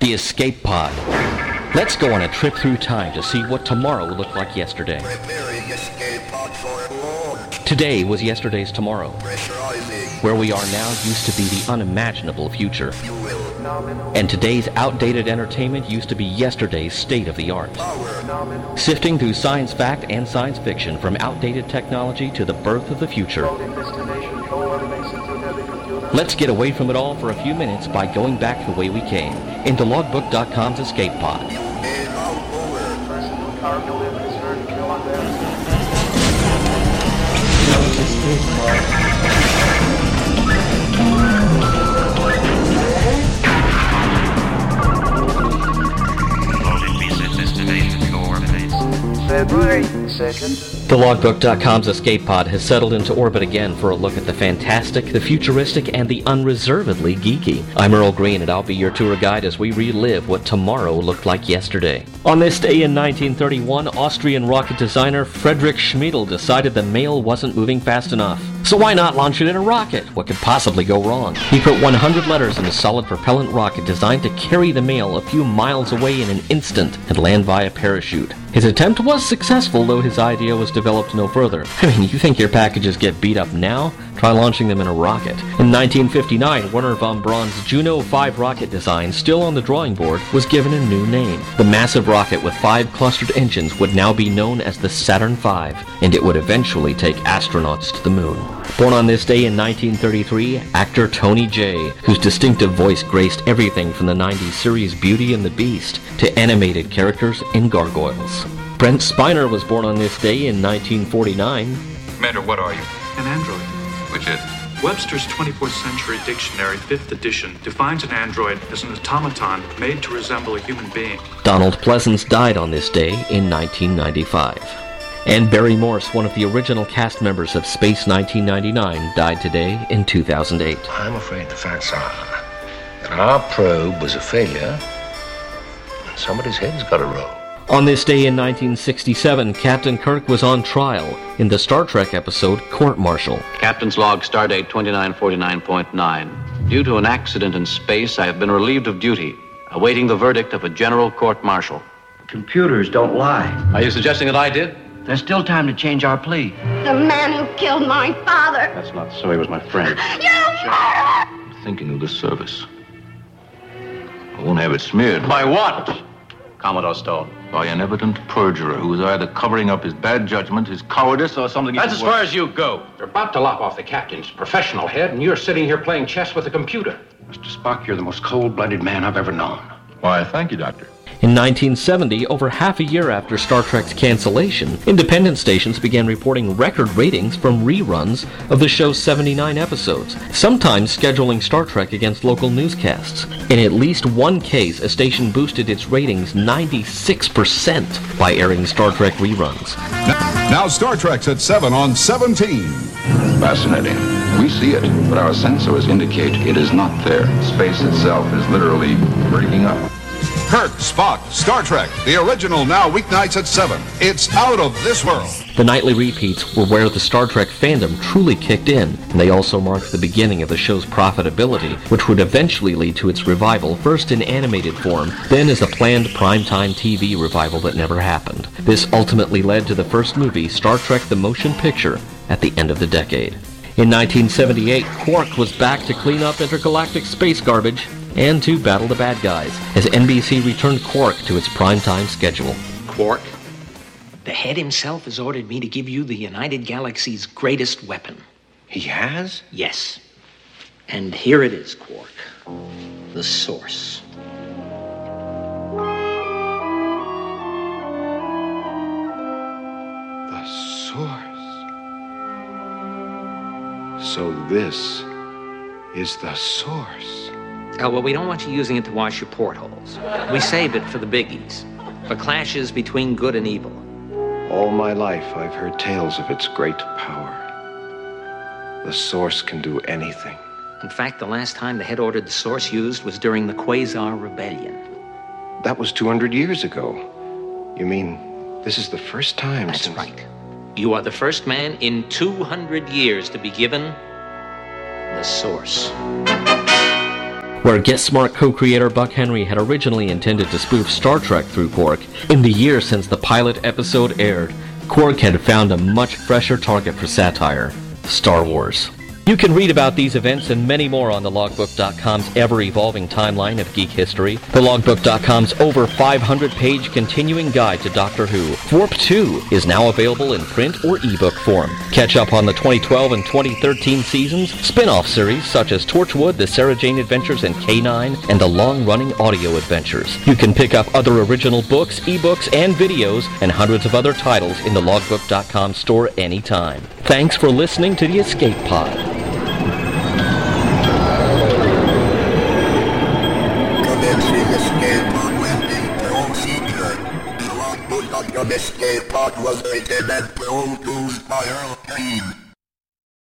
The Escape Pod. Let's go on a trip through time to see what tomorrow looked like yesterday. Preparing escape pod for launch. Today was yesterday's tomorrow. Pressurizing. Where we are now used to be the unimaginable future. Fuel. And today's outdated entertainment used to be yesterday's state-of-the-art. Power. Sifting through science fact and science fiction from outdated technology to the birth of the future. Let's get away from it all for a few minutes by going back the way we came, into Logbook.com's Escape Pod. And out over. February 2nd. The Logbook.com's Escape Pod has settled into orbit again for a look at the fantastic, the futuristic, and the unreservedly geeky. I'm Earl Green, and I'll be your tour guide as we relive what tomorrow looked like yesterday. On this day in 1931, Austrian rocket designer Friedrich Schmiedel decided the mail wasn't moving fast enough. So why not launch it in a rocket? What could possibly go wrong? He put 100 letters in a solid propellant rocket designed to carry the mail a few miles away in an instant and land via parachute. His attempt was successful, though his idea was developed no further. I mean, you think your packages get beat up now? Try launching them in a rocket. In 1959, Wernher von Braun's Juno 5 rocket design, still on the drawing board, was given a new name. The massive rocket with 5 clustered engines would now be known as the Saturn V, and it would eventually take astronauts to the moon. Born on this day in 1933, actor Tony Jay, whose distinctive voice graced everything from the 90s series Beauty and the Beast to animated characters in Gargoyles. Brent Spiner was born on this day in 1949. Commander, what are you? An android. Which is? Webster's 24th Century Dictionary, 5th edition, defines an android as an automaton made to resemble a human being. Donald Pleasance died on this day in 1995. And Barry Morse, one of the original cast members of Space 1999, died today in 2008. I'm afraid the facts are that our probe was a failure and somebody's head's got to roll. On this day in 1967, Captain Kirk was on trial in the Star Trek episode Court Martial. Captain's log, stardate 2949.9. Due to an accident in space, I have been relieved of duty, awaiting the verdict of a general court-martial. Computers don't lie. Are you suggesting that I did? There's still time to change our plea. The man who killed my father. That's not so. He was my friend. You murderer! Thinking of the service. I won't have it smeared By what? Commodore Stone. by an evident perjurer who is either covering up his bad judgment, his cowardice, or something That's even as worse. far as you go. They're about to lop off the captain's professional head, and you're sitting here playing chess with a computer. Mr. Spock, you're the most cold-blooded man I've ever known. Why, thank you, Doctor. In 1970, over half a year after Star Trek's cancellation, independent stations began reporting record ratings from reruns of the show's 79 episodes, sometimes scheduling Star Trek against local newscasts. In at least one case, a station boosted its ratings 96% by airing Star Trek reruns. Now Star Trek's at 7 on 17. Fascinating. We see it, but our sensors indicate it is not there. Space itself is literally breaking up. Kirk, Spock, Star Trek, the original, now weeknights at 7. It's out of this world. The nightly repeats were where the Star Trek fandom truly kicked in, and they also marked the beginning of the show's profitability, which would eventually lead to its revival, first in animated form, then as a planned primetime TV revival that never happened. This ultimately led to the first movie, Star Trek the Motion Picture, at the end of the decade. In 1978, Quark was back to clean up intergalactic space garbage and to battle the bad guys, as NBC returned Quark to its primetime schedule. Quark? The head himself has ordered me to give you the United Galaxy's greatest weapon. He has? Yes. And here it is, Quark. The Source. The Source. So this is the Source. Oh, well, we don't want you using it to wash your portholes. We save it for the biggies, for clashes between good and evil. All my life, I've heard tales of its great power. The Source can do anything. In fact, the last time the head ordered the Source used was during the Quasar Rebellion. That was 200 years ago. You mean this is the first time That's since... right. You are the first man in 200 years to be given the Source. Where Get Smart co-creator Buck Henry had originally intended to spoof Star Trek through Quark, in the years since the pilot episode aired, Quark had found a much fresher target for satire: Star Wars. You can read about these events and many more on thelogbook.com's ever-evolving timeline of geek history. Thelogbook.com's over 500-page continuing guide to Doctor Who, Warp 2, is now available in print or ebook form. Catch up on the 2012 and 2013 seasons, spin-off series such as Torchwood, The Sarah Jane Adventures, and K9, and the long-running audio adventures. You can pick up other original books, ebooks, and videos, and hundreds of other titles in the logbook.com store anytime. Thanks for listening to the Escape Pod. The Escape Pod was written and produced by Earl Green.